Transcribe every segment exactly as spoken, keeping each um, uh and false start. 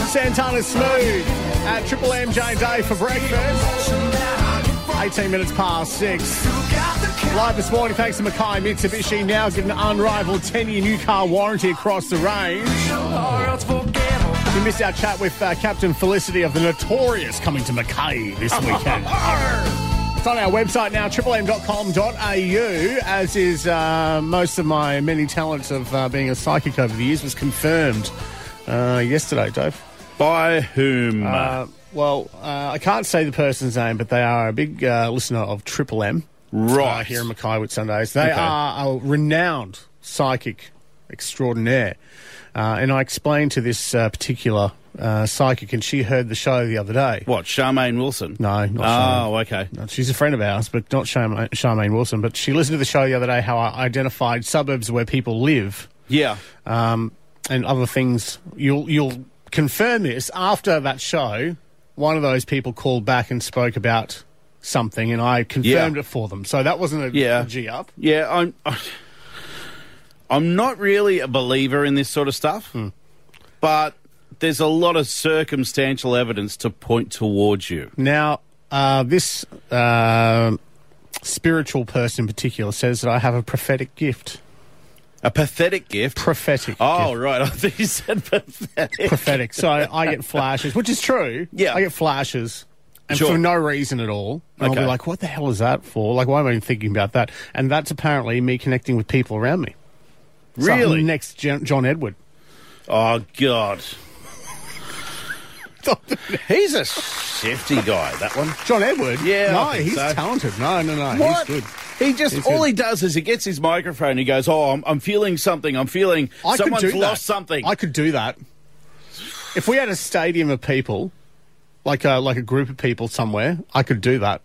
Santana Smooth at Triple M, J and Dave for breakfast. eighteen minutes past six. Live this morning, thanks to Mackay Mitsubishi, now getting an unrivaled ten-year new car warranty across the range. We missed our chat with uh, Captain Felicity of the Notorious coming to Mackay this weekend. It's on our website now, triple m dot com dot a u, as is uh, most of my many talents of uh, being a psychic over the years was confirmed uh, yesterday, Dave. By whom? Uh, well, uh, I can't say the person's name, but they are a big uh, listener of Triple M. Right. Uh, here in Mackay with Sundays. They Okay. are a renowned psychic extraordinaire. Uh, and I explained to this uh, particular uh, psychic, and she heard the show the other day. What, Charmaine Wilson? No, not Oh, Charmaine. okay. No, she's a friend of ours, but not Charmaine, Charmaine Wilson. But she listened to the show the other day, how I identified suburbs where people live. Yeah. Um, and other things. You'll you'll confirm this. After that show, one of those people called back and spoke about something, and I confirmed Yeah. it for them. So that wasn't a, Yeah. a G-up. Yeah, I'm... I'm not really a believer in this sort of stuff, Hmm. but there's a lot of circumstantial evidence to point towards you. Now, uh, this uh, spiritual person in particular says that I have a prophetic gift. A pathetic gift? Prophetic Oh, gift. right. I think you said pathetic. Prophetic. So I get flashes, which is true. Yeah. I get flashes. And Sure. for no reason at all. And I'll Okay. be like, what the hell is that for? Like, why am I even thinking about that? And that's apparently me connecting with people around me. It's like Really? next Jan- John Edward. Oh, God. He's a shifty guy, that one. John Edward? Yeah, No, I think he's so. talented. No, no, no. What? He's good. He just, He's all good. he does is he gets his microphone and he goes, oh, I'm, I'm feeling something. I'm feeling I someone's could do lost that. something. I could do that. If we had a stadium of people, like a, like a group of people somewhere, I could do that.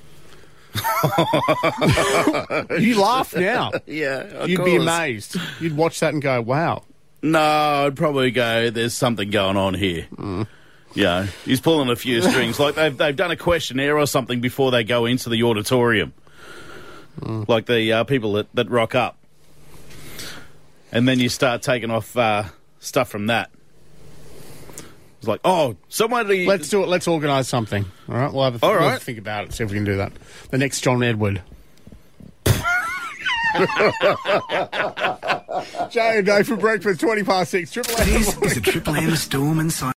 You laugh now. yeah, of You'd be course. amazed. You'd watch that and go, wow. No, I'd probably go, there's something going on here. Mm. Yeah, he's pulling a few strings. Like they've, they've done a questionnaire or something before they go into the auditorium. Mm. Like the uh, people that, that rock up. And then you start taking off uh, stuff from that. It's like, oh, somebody... Let's do it. Let's organise something. All right? We'll have a, th- All we'll have right. a think about it, see if we can do that. The next John Edward. Jay and Dave for breakfast, twenty past six. Triple M. This is a Triple M Storm and Sign.